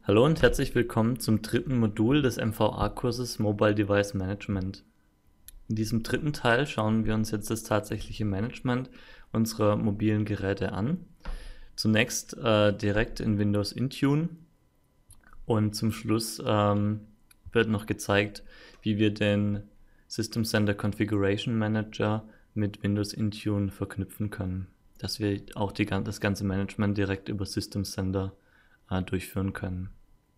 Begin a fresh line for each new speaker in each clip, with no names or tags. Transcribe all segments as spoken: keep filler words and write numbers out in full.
Hallo und herzlich willkommen zum dritten Modul des M V A-Kurses Mobile Device Management. In diesem dritten Teil schauen wir uns jetzt das tatsächliche Management unserer mobilen Geräte an. Zunächst äh, direkt in Windows Intune und zum Schluss ähm, wird noch gezeigt, wie wir den System Center Configuration Manager mit Windows Intune verknüpfen können, dass wir auch die, das ganze Management direkt über System Center äh, durchführen können.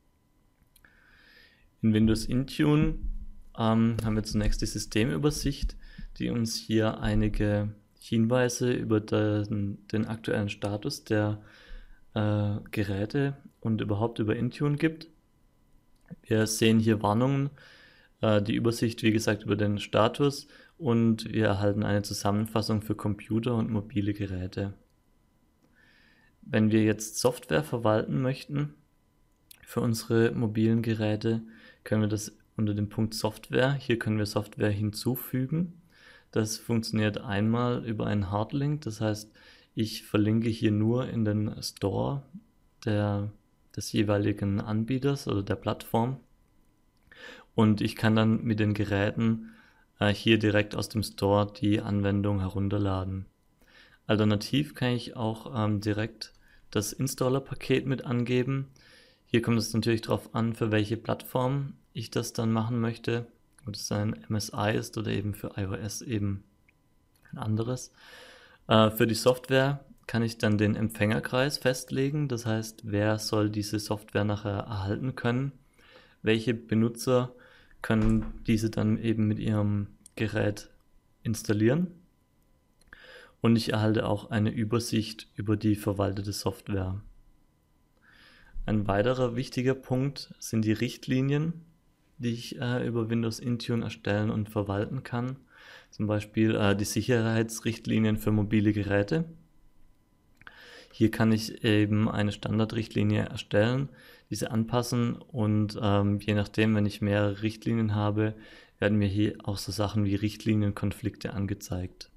In Windows Intune ähm, haben wir zunächst die Systemübersicht, die uns hier einige Hinweise über den, den aktuellen Status der äh, Geräte und überhaupt über Intune gibt. Wir sehen hier Warnungen, äh, die Übersicht, wie gesagt, über den Status, und wir erhalten eine Zusammenfassung für Computer und mobile Geräte. Wenn wir jetzt Software verwalten möchten für unsere mobilen Geräte, können wir das unter dem Punkt Software, hier können wir Software hinzufügen. Das funktioniert einmal über einen Hardlink, das heißt, ich verlinke hier nur in den Store der, des jeweiligen Anbieters oder der Plattform, und ich kann dann mit den Geräten äh, hier direkt aus dem Store die Anwendung herunterladen. Alternativ kann ich auch ähm, direkt das Installer-Paket mit angeben. Hier kommt es natürlich darauf an, für welche Plattform ich das dann machen möchte, ob es ein M S I ist oder eben für iOS eben ein anderes. Äh, für die Software kann ich dann den Empfängerkreis festlegen, das heißt, wer soll diese Software nachher erhalten können, welche Benutzer können diese dann eben mit ihrem Gerät installieren, und ich erhalte auch eine Übersicht über die verwaltete Software. Ein weiterer wichtiger Punkt sind die Richtlinien, die ich äh, über Windows Intune erstellen und verwalten kann. Zum Beispiel äh, die Sicherheitsrichtlinien für mobile Geräte. Hier kann ich eben eine Standardrichtlinie erstellen, diese anpassen, und ähm, je nachdem, wenn ich mehrere Richtlinien habe, werden mir hier auch so Sachen wie Richtlinienkonflikte angezeigt.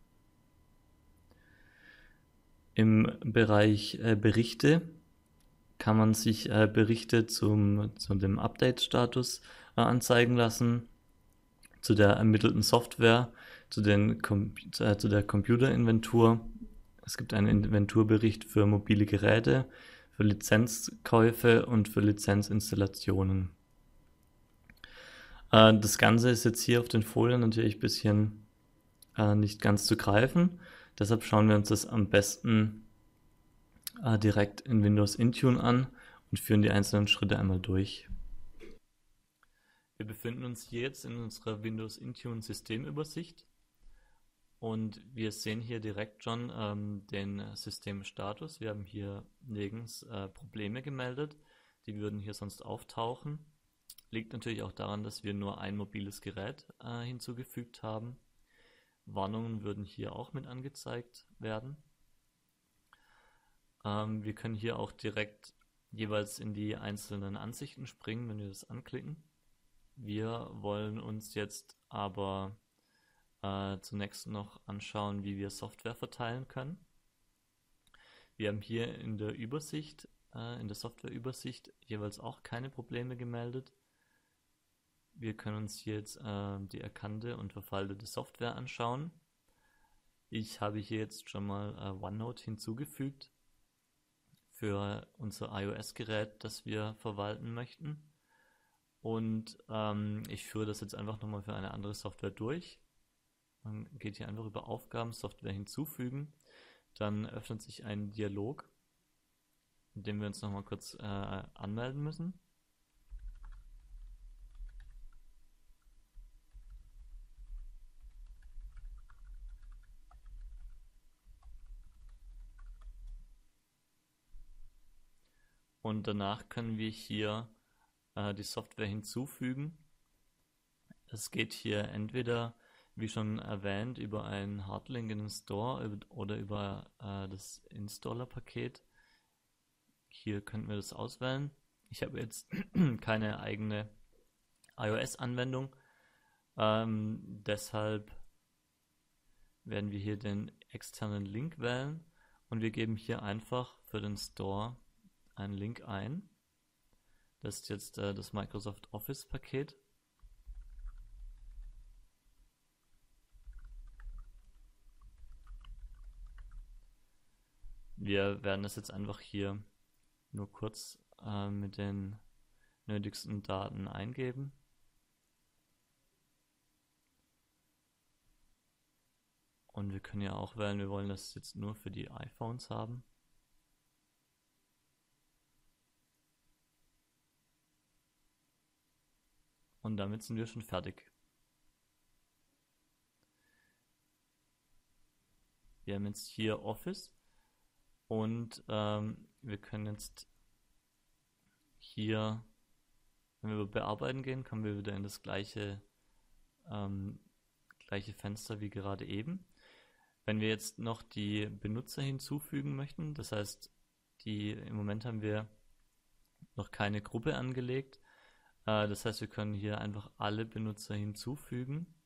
Im Bereich äh, Berichte kann man sich äh, Berichte zum, zu dem Update-Status äh, anzeigen lassen, zu der ermittelten Software, zu, den Com äh, zu der Computerinventur. Es gibt einen Inventurbericht für mobile Geräte, für Lizenzkäufe und für Lizenzinstallationen. Äh, das Ganze ist jetzt hier auf den Folien natürlich ein bisschen äh, nicht ganz zu greifen. Deshalb schauen wir uns das am besten äh, direkt in Windows Intune an und führen die einzelnen Schritte einmal durch. Wir befinden uns hier jetzt in unserer Windows Intune Systemübersicht, und wir sehen hier direkt schon ähm, den Systemstatus. Wir haben hier nirgends äh, Probleme gemeldet, die würden hier sonst auftauchen. Liegt natürlich auch daran, dass wir nur ein mobiles Gerät äh, hinzugefügt haben. Warnungen würden hier auch mit angezeigt werden. Ähm, wir können hier auch direkt jeweils in die einzelnen Ansichten springen, wenn wir das anklicken. Wir wollen uns jetzt aber äh, zunächst noch anschauen, wie wir Software verteilen können. Wir haben hier in der Übersicht, äh, in der Softwareübersicht jeweils auch keine Probleme gemeldet. Wir können uns hier jetzt äh, die erkannte und verwaltete Software anschauen. Ich habe hier jetzt schon mal äh, OneNote hinzugefügt für unser iOS-Gerät, das wir verwalten möchten. Und ähm, ich führe das jetzt einfach nochmal für eine andere Software durch. Man geht hier einfach über Aufgaben, Software hinzufügen. Dann öffnet sich ein Dialog, in dem wir uns nochmal kurz äh, anmelden müssen. Und danach können wir hier äh, die Software hinzufügen. Es geht hier entweder, wie schon erwähnt, über einen Hardlink in den Store oder über äh, das Installer-Paket. Hier könnten wir das auswählen. Ich habe jetzt keine eigene iOS-Anwendung, ähm, deshalb werden wir hier den externen Link wählen, und wir geben hier einfach für den Store einen Link ein. Das ist jetzt äh, das Microsoft Office Paket. Wir werden das jetzt einfach hier nur kurz äh, mit den nötigsten Daten eingeben. Und wir können ja auch wählen, wir wollen das jetzt nur für die iPhones haben. Und damit sind wir schon fertig. Wir haben jetzt hier Office und ähm, wir können jetzt hier, wenn wir über Bearbeiten gehen, kommen wir wieder in das gleiche, ähm, gleiche Fenster wie gerade eben. Wenn wir jetzt noch die Benutzer hinzufügen möchten, das heißt, die, im Moment haben wir noch keine Gruppe angelegt, äh, das heißt, wir können hier einfach alle Benutzer hinzufügen.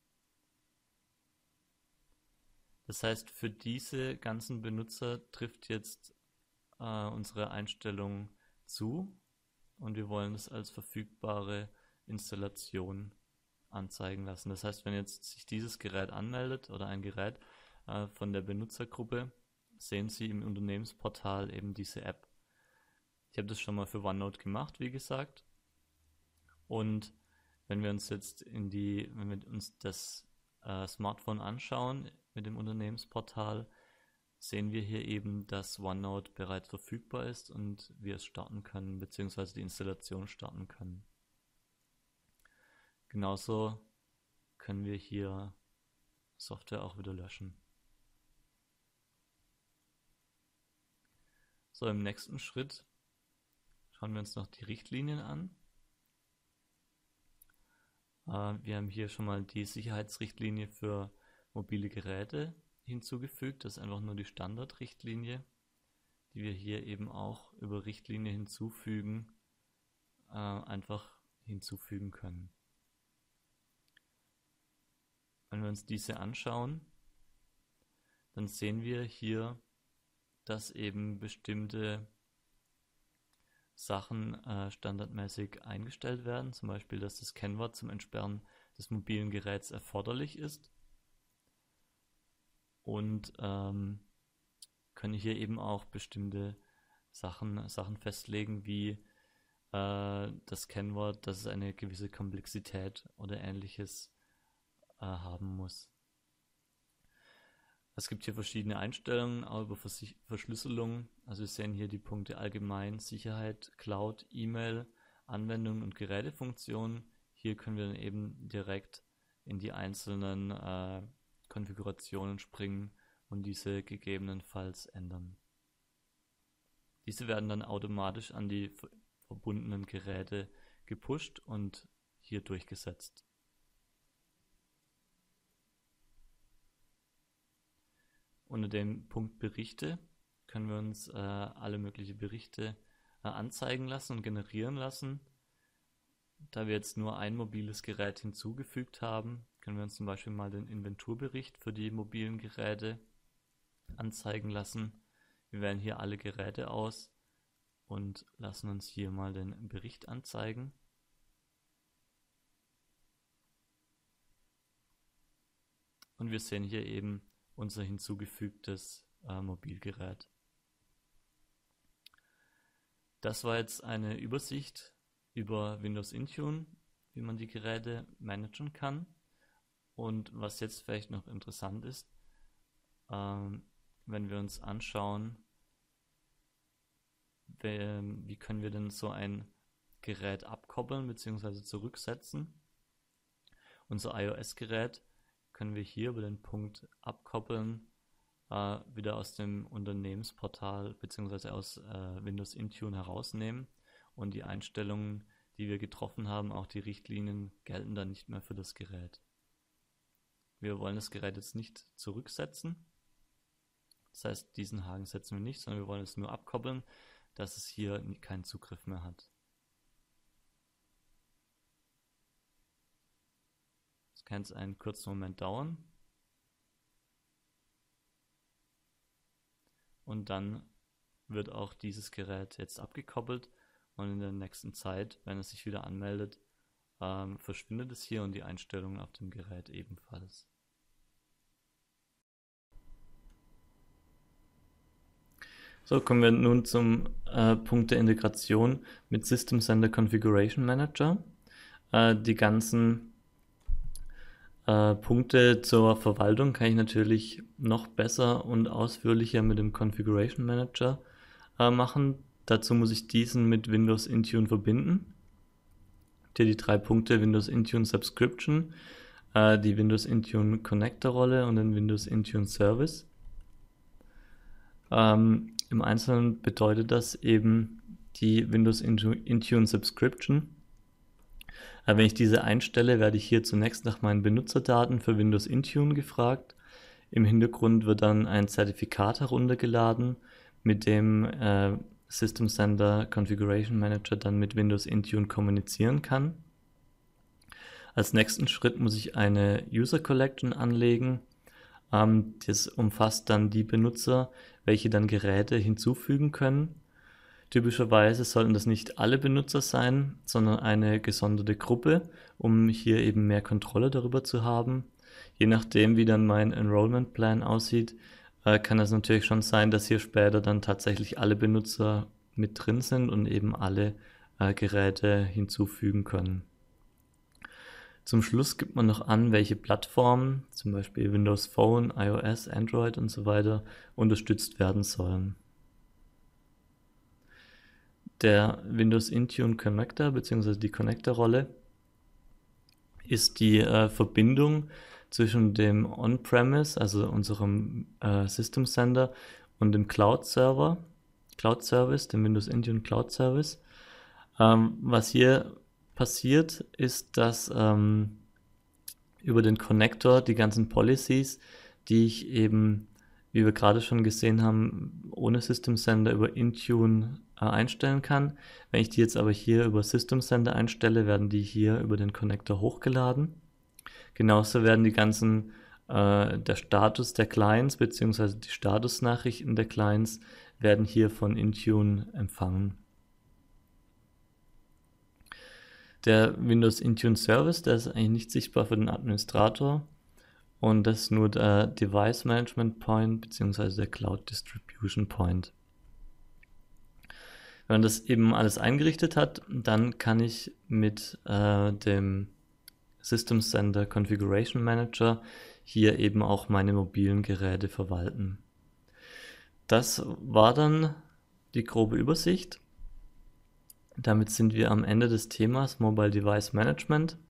Das heißt, für diese ganzen Benutzer trifft jetzt äh, unsere Einstellung zu und wir wollen es als verfügbare Installation anzeigen lassen. Das heißt, wenn jetzt sich dieses Gerät anmeldet oder ein Gerät äh, von der Benutzergruppe, sehen Sie im Unternehmensportal eben diese App. Ich habe das schon mal für OneNote gemacht, wie gesagt. Und wenn wir uns jetzt in die, wenn wir uns das äh, Smartphone anschauen mit dem Unternehmensportal, sehen wir hier eben, dass OneNote bereits verfügbar ist und wir es starten können, beziehungsweise die Installation starten können. Genauso können wir hier Software auch wieder löschen. So, im nächsten Schritt schauen wir uns noch die Richtlinien an. Äh, wir haben hier schon mal die Sicherheitsrichtlinie für mobile Geräte hinzugefügt. Das ist einfach nur die Standardrichtlinie, die wir hier eben auch über Richtlinie hinzufügen, äh, einfach hinzufügen können. Wenn wir uns diese anschauen, dann sehen wir hier, dass eben bestimmte Sachen äh, standardmäßig eingestellt werden. Zum Beispiel, dass das Kennwort zum Entsperren des mobilen Geräts erforderlich ist. Und ähm, können hier eben auch bestimmte Sachen, Sachen festlegen, wie äh, das Kennwort, dass es eine gewisse Komplexität oder ähnliches äh, haben muss. Es gibt hier verschiedene Einstellungen, auch über Vers Verschlüsselung. Also wir sehen hier die Punkte allgemein, Sicherheit, Cloud, E-Mail, Anwendungen und Gerätefunktionen. Hier können wir dann eben direkt in die einzelnen äh, Konfigurationen springen und diese gegebenenfalls ändern. Diese werden dann automatisch an die verbundenen Geräte gepusht und hier durchgesetzt. Unter dem Punkt Berichte können wir uns äh, alle möglichen Berichte äh, anzeigen lassen und generieren lassen. Da wir jetzt nur ein mobiles Gerät hinzugefügt haben, können wir uns zum Beispiel mal den Inventurbericht für die mobilen Geräte anzeigen lassen. Wir wählen hier alle Geräte aus und lassen uns hier mal den Bericht anzeigen. Und wir sehen hier eben unser hinzugefügtes äh, Mobilgerät. Das war jetzt eine Übersicht über Windows Intune, wie man die Geräte managen kann. Und was jetzt vielleicht noch interessant ist, ähm, wenn wir uns anschauen, wie, wie können wir denn so ein Gerät abkoppeln bzw. zurücksetzen. Unser iOS-Gerät können wir hier über den Punkt Abkoppeln äh, wieder aus dem Unternehmensportal bzw. aus äh, Windows Intune herausnehmen und die Einstellungen, die wir getroffen haben, auch die Richtlinien, gelten dann nicht mehr für das Gerät. Wir wollen das Gerät jetzt nicht zurücksetzen, das heißt, diesen Haken setzen wir nicht, sondern wir wollen es nur abkoppeln, dass es hier keinen Zugriff mehr hat. Das kann jetzt einen kurzen Moment dauern. Und dann wird auch dieses Gerät jetzt abgekoppelt und in der nächsten Zeit, wenn er sich wieder anmeldet, ähm, verschwindet es hier und die Einstellungen auf dem Gerät ebenfalls. So, kommen wir nun zum äh, Punkt der Integration mit System Center Configuration Manager. Äh, die ganzen äh, Punkte zur Verwaltung kann ich natürlich noch besser und ausführlicher mit dem Configuration Manager äh, machen. Dazu muss ich diesen mit Windows Intune verbinden. Hier die drei Punkte: Windows Intune Subscription, äh, die Windows Intune Connector Rolle und den Windows Intune Service. Ähm, Im Einzelnen bedeutet das eben die Windows Intune Subscription. Äh, wenn ich diese einstelle, werde ich hier zunächst nach meinen Benutzerdaten für Windows Intune gefragt. Im Hintergrund wird dann ein Zertifikat heruntergeladen, mit dem äh, System Center Configuration Manager dann mit Windows Intune kommunizieren kann. Als nächsten Schritt muss ich eine User Collection anlegen. Ähm, das umfasst dann die Benutzer, welche dann Geräte hinzufügen können. Typischerweise sollten das nicht alle Benutzer sein, sondern eine gesonderte Gruppe, um hier eben mehr Kontrolle darüber zu haben. Je nachdem, wie dann mein Enrollment Plan aussieht, äh, kann es natürlich schon sein, dass hier später dann tatsächlich alle Benutzer mit drin sind und eben alle äh, Geräte hinzufügen können. Zum Schluss gibt man noch an, welche Plattformen, zum Beispiel Windows Phone, iOS, Android und so weiter, unterstützt werden sollen. Der Windows Intune Connector bzw. die Connector-Rolle ist die äh, Verbindung zwischen dem On-Premise, also unserem äh, System Center, und dem Cloud-Server, Cloud-Service, dem Windows Intune Cloud-Service. Ähm, was hier passiert, ist, dass ähm, über den Connector die ganzen Policies, die ich eben, wie wir gerade schon gesehen haben, ohne System Center über Intune äh, einstellen kann. Wenn ich die jetzt aber hier über System Center einstelle, werden die hier über den Connector hochgeladen. Genauso werden die ganzen, äh, der Status der Clients bzw. die Statusnachrichten der Clients werden hier von Intune empfangen. Der Windows Intune Service, der ist eigentlich nicht sichtbar für den Administrator, und das ist nur der Device Management Point bzw. der Cloud Distribution Point. Wenn man das eben alles eingerichtet hat, dann kann ich mit äh, dem System Center Configuration Manager hier eben auch meine mobilen Geräte verwalten. Das war dann die grobe Übersicht. Damit sind wir am Ende des Themas Mobile Device Management.